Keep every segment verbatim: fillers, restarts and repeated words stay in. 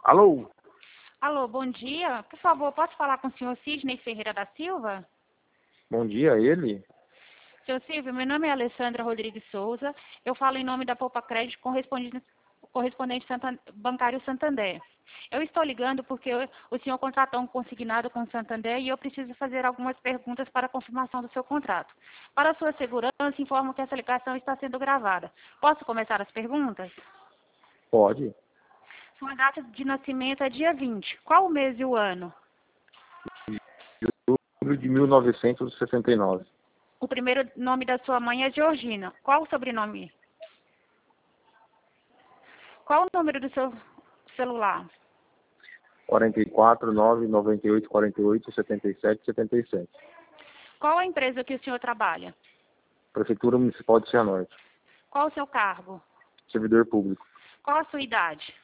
Alô? Alô, bom dia. Por favor, posso falar com o senhor Sidney Ferreira da Silva? Bom dia, ele? Senhor Silvio, meu nome é Alessandra Rodrigues Souza. Eu falo em nome da Poupa Crédito, correspondente, correspondente Santan- bancário Santander. Eu estou ligando porque o senhor contratou um consignado com o Santander e eu preciso fazer algumas perguntas para a confirmação do seu contrato. Para sua segurança, informo que essa ligação está sendo gravada. Posso começar as perguntas? Pode. Sua data de nascimento é dia vinte. Qual o mês e o ano? Outubro de mil novecentos e sessenta e nove. O primeiro nome da sua mãe é Georgina. Qual o sobrenome? Qual o número do seu celular? quarenta e quatro, nove, noventa e oito, quarenta e oito, setenta e sete, setenta e sete. Qual a empresa que o senhor trabalha? Prefeitura Municipal de Cianorte. Qual o seu cargo? Servidor público. Qual a sua idade?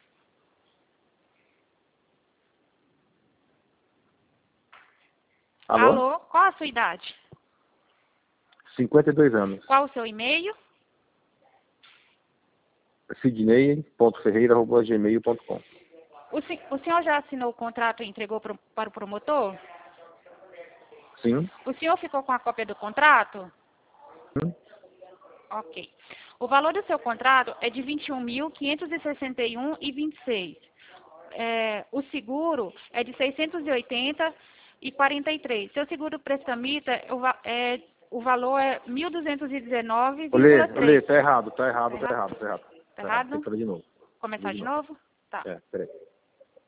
Alô? Alô? Qual a sua idade? cinquenta e dois anos. Qual o seu e-mail? sidney ponto ferreira arroba gmail ponto com. O, se- o senhor já assinou o contrato e entregou pro, para o promotor? Sim? O senhor ficou com a cópia do contrato? Sim? Ok. O valor do seu contrato é de vinte e um mil, quinhentos e sessenta e um reais e vinte e seis centavos. É, o seguro é de seiscentos e oitenta reais e quarenta e três centavos. Seu seguro prestamita, o, va- é, o valor é mil duzentos e dezenove Olê, vírgula três. olê, tá errado, tá errado, Tá tá errado? errado, tá errado. Tá Tá errado. Tem errado? que fazer de novo. Começar Fazer de de novo. novo? Tá. É, peraí.